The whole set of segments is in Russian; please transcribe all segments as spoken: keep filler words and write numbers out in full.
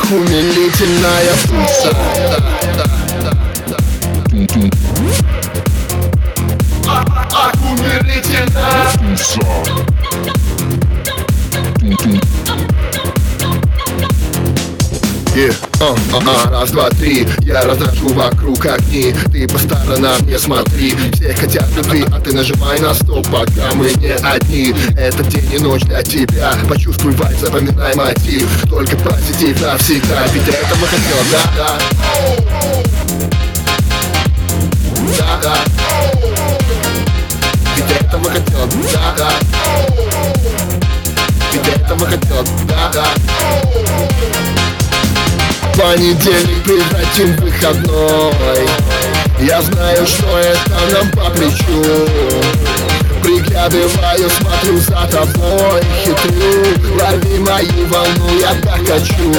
ах, умилительная вкуса. Ах, умилительная вкуса. Yeah. Uh, uh, uh, раз, два, три, я разношу вокруг огни. Ты по сторонам не смотри, все хотят любви, а ты нажимай на стоп, пока мы не одни. Этот день и ночь для тебя, почувствуй вайб, запоминай мотив. Только позитив навсегда, ведь этого хотел, да, да. Да, да. Ведь этого хотел, да, да. Ведь этого хотел, да, да. Понедельник превратим в выходной. Я знаю, что это нам по плечу. Приглядываю, смотрю за тобой, хитрю. Лови мою волну, я так хочу.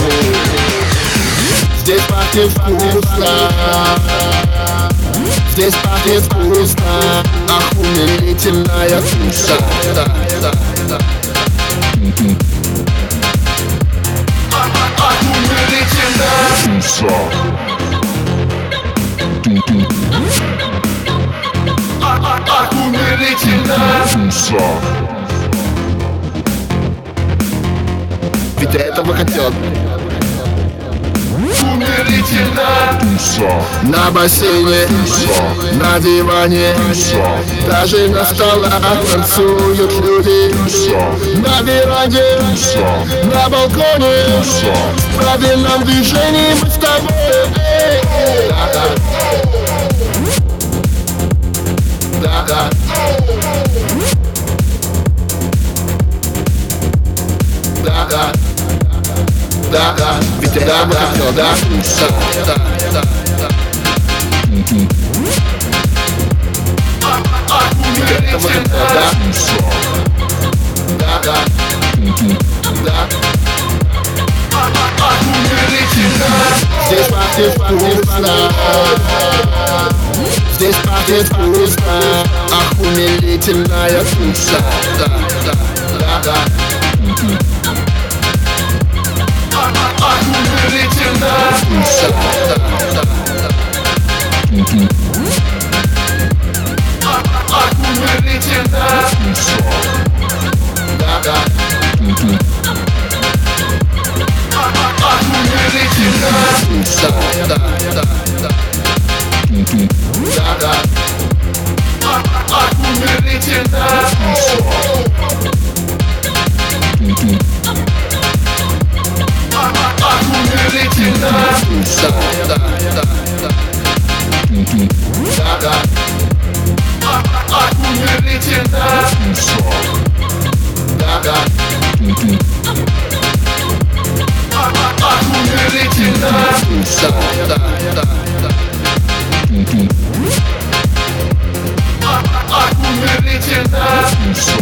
Здесь пахнет вкусно, здесь пахнет вкусно. Ах, умилительная вкуса. Ах, умилительная вкуса. Ведь этого хотел. Умилительная вкуса. На бассейне, на диване, даже на столах танцуют люди. На веранде, на балконе, в правильном движении мы с тобой. Да, да. Да, да. Да, да. Ведь я бы хотел, да. Да, да, да. Ведь я бы хотел, да. Да, да. Да. Здесь пахнет вкусно, здесь пахнет вкусно. Ах, умилительная вкуса. Да, да, да, да. Ах, умилительная вкуса. Да, да, да. Ах, умилительная вкуса. Да, да. Ах, умилительная вкуса. Да, да, да. Да, да. Ах, умилительная вкуса. Ах, умилительная вкуса. Да, да, да. Да, да. Ах, умилительная вкуса. Да, да. Ах, умилительная вкуса. Да, да, да. Ах, умилительная вкуса.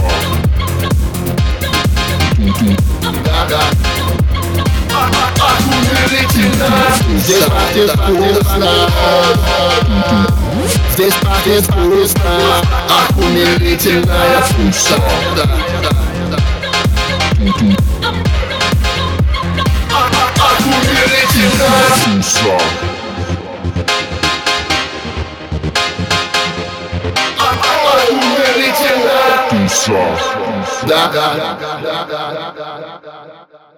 Да, да. Ах, умилительная вкуса. Здесь пахнет вкусно, здесь пахнет вкусно. Ах, умилительная вкуса. Да, да, да. Ах, умилительная вкуса. Ах, умилительная вкуса. Да, да, да, да, да, да, да.